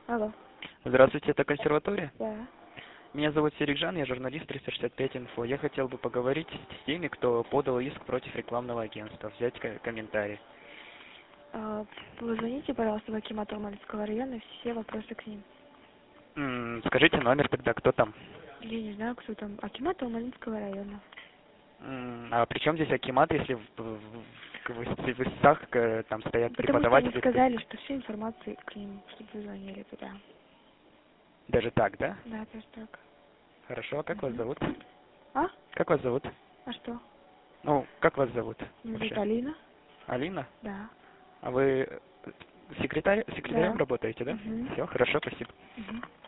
Алло. Здравствуйте, это консерватория? Да. Меня зовут Серик Жан, я журналист 365 инфо. Я хотел бы поговорить с теми, кто подал иск против рекламного агентства, взять комментарий. Вы звоните, пожалуйста, в акимат Алматинского района, все вопросы к ним. Скажите номер тогда, кто там? Я не знаю, кто там. Акимат Алматинского района. А при чем здесь акимат, если в ИСах там стоят Потому что они преподаватели? сказали, что всю информацию к ним, чтобы вы звонили туда. Даже так, да? Да, просто так. Хорошо, а как вас зовут? А? Как вас зовут? А что? Ну, как вас зовут? Меня вообще? зовут Алина. Алина? Да. А вы секретарем Да. работаете, да? Угу. Все, хорошо, спасибо. Угу.